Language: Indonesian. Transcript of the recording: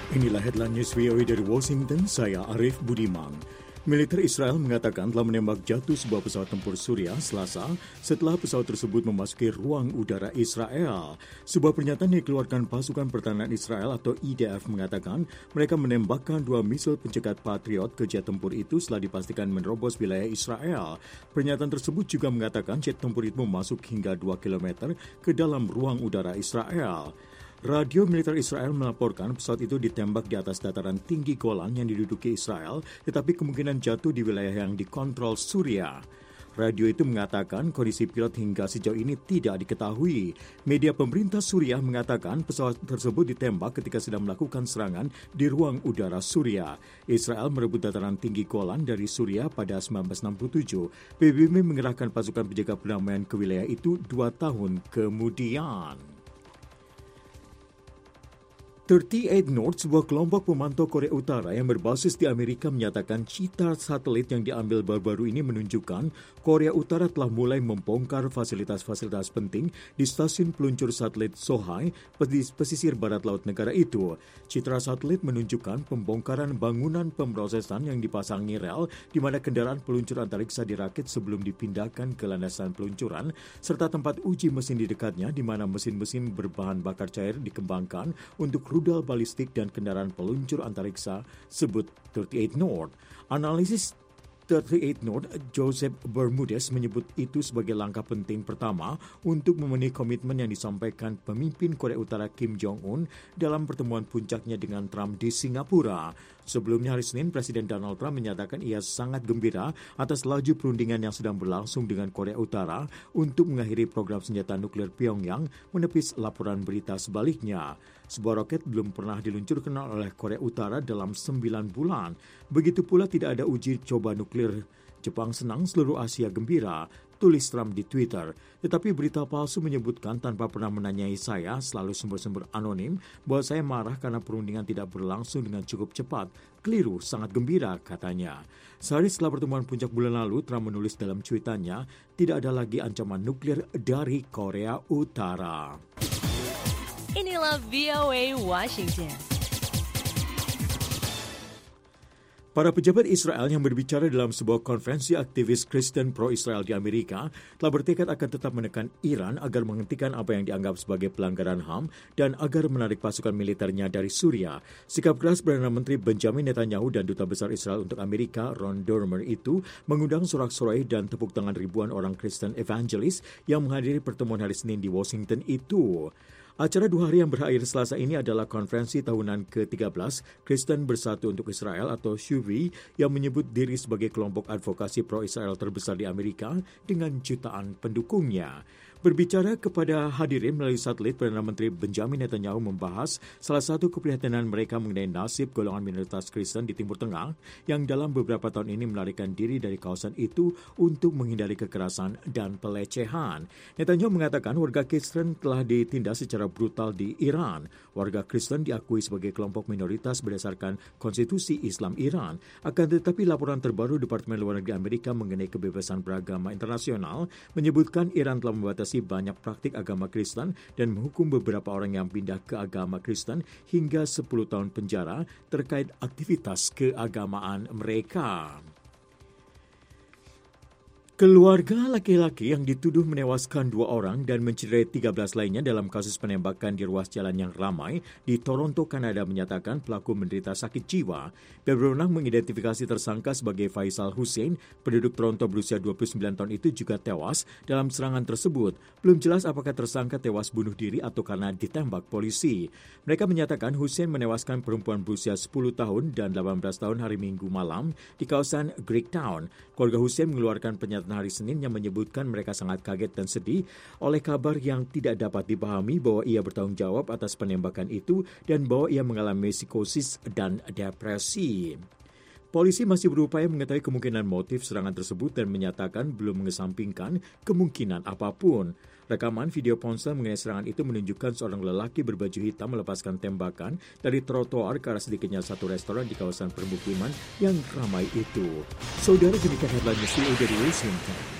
Inilah headline news VOA dari Washington, saya Arif Budiman. Militer Israel mengatakan telah menembak jatuh sebuah pesawat tempur Suriah Selasa setelah pesawat tersebut memasuki ruang udara Israel. Sebuah pernyataan yang dikeluarkan pasukan pertahanan Israel atau IDF mengatakan mereka menembakkan 2 misil pencegat Patriot ke jet tempur itu setelah dipastikan menerobos wilayah Israel. Pernyataan tersebut juga mengatakan jet tempur itu masuk hingga 2 km ke dalam ruang udara Israel. Radio militer Israel melaporkan pesawat itu ditembak di atas dataran tinggi Golan yang diduduki Israel, tetapi kemungkinan jatuh di wilayah yang dikontrol Suriah. Radio itu mengatakan kondisi pilot hingga sejauh ini tidak diketahui. Media pemerintah Suriah mengatakan pesawat tersebut ditembak ketika sedang melakukan serangan di ruang udara Suriah. Israel merebut dataran tinggi Golan dari Suriah pada 1967. PBB mengerahkan pasukan penjaga perdamaian ke wilayah itu 2 tahun kemudian. 38 North, sebuah kelompok pemantau Korea Utara yang berbasis di Amerika menyatakan citra satelit yang diambil baru-baru ini menunjukkan Korea Utara telah mulai membongkar fasilitas-fasilitas penting di stasiun peluncur satelit Sohae, pesisir barat laut negara itu. Citra satelit menunjukkan pembongkaran bangunan pemrosesan yang dipasangi rel di mana kendaraan peluncur antariksa dirakit sebelum dipindahkan ke landasan peluncuran, serta tempat uji mesin di dekatnya di mana mesin-mesin berbahan bakar cair dikembangkan untuk rudal balistik dan kendaraan peluncur antariksa, sebut 38 North. Analisis 38 North, Joseph Bermudez menyebut itu sebagai langkah penting pertama untuk memenuhi komitmen yang disampaikan pemimpin Korea Utara Kim Jong-un dalam pertemuan puncaknya dengan Trump di Singapura. Sebelumnya hari Senin, Presiden Donald Trump menyatakan ia sangat gembira atas laju perundingan yang sedang berlangsung dengan Korea Utara untuk mengakhiri program senjata nuklir Pyongyang, menepis laporan berita sebaliknya. Sebuah roket belum pernah diluncurkan oleh Korea Utara dalam 9 bulan. Begitu pula tidak ada uji coba nuklir. Jepang senang, seluruh Asia gembira, tulis Trump di Twitter. Tetapi berita palsu menyebutkan tanpa pernah menanyai saya, selalu sumber-sumber anonim, bahwa saya marah karena perundingan tidak berlangsung dengan cukup cepat. Keliru, sangat gembira, katanya. Sehari setelah pertemuan puncak bulan lalu, Trump menulis dalam cuitannya, tidak ada lagi ancaman nuklir dari Korea Utara. Inilah VOA Washington. Para pejabat Israel yang berbicara dalam sebuah konferensi aktivis Kristen pro-Israel di Amerika telah bertekad akan tetap menekan Iran agar menghentikan apa yang dianggap sebagai pelanggaran HAM dan agar menarik pasukan militernya dari Suriah. Sikap keras Perdana Menteri Benjamin Netanyahu dan Duta Besar Israel untuk Amerika, Ron Dermer itu mengundang sorak-sorai dan tepuk tangan ribuan orang Kristen evangelis yang menghadiri pertemuan hari Senin di Washington itu. Acara 2 hari yang berakhir Selasa ini adalah konferensi tahunan ke-13 Kristen Bersatu untuk Israel atau SHUVI yang menyebut diri sebagai kelompok advokasi pro-Israel terbesar di Amerika dengan jutaan pendukungnya. Berbicara kepada hadirin melalui satelit, Perdana Menteri Benjamin Netanyahu membahas salah satu keprihatinan mereka mengenai nasib golongan minoritas Kristen di Timur Tengah yang dalam beberapa tahun ini melarikan diri dari kawasan itu untuk menghindari kekerasan dan pelecehan. Netanyahu mengatakan warga Kristen telah ditindas secara brutal di Iran. Warga Kristen diakui sebagai kelompok minoritas berdasarkan konstitusi Islam Iran. Akan tetapi laporan terbaru Departemen Luar Negeri Amerika mengenai kebebasan beragama internasional menyebutkan Iran telah membatasi banyak praktik agama Kristen dan menghukum beberapa orang yang pindah ke agama Kristen hingga 10 tahun penjara terkait aktivitas keagamaan mereka. Keluarga laki-laki yang dituduh menewaskan 2 orang dan mencederai 13 lainnya dalam kasus penembakan di ruas jalan yang ramai di Toronto, Kanada menyatakan pelaku menderita sakit jiwa. Pihak berwenang mengidentifikasi tersangka sebagai Faisal Hussein, penduduk Toronto berusia 29 tahun itu juga tewas dalam serangan tersebut. Belum jelas apakah tersangka tewas bunuh diri atau karena ditembak polisi. Mereka menyatakan Hussein menewaskan perempuan berusia 10 tahun dan 18 tahun hari Minggu malam di kawasan Greektown. Keluarga Hussein mengeluarkan pernyataan hari Senin yang menyebutkan mereka sangat kaget dan sedih oleh kabar yang tidak dapat dipahami bahwa ia bertanggung jawab atas penembakan itu dan bahwa ia mengalami psikosis dan depresi. Polisi masih berupaya mengetahui kemungkinan motif serangan tersebut dan menyatakan belum mengesampingkan kemungkinan apapun. Rekaman video ponsel mengenai serangan itu menunjukkan seorang lelaki berbaju hitam melepaskan tembakan dari trotoar ke arah sedikitnya satu restoran di kawasan permukiman yang ramai itu. Saudara, demikian headline dari Washington.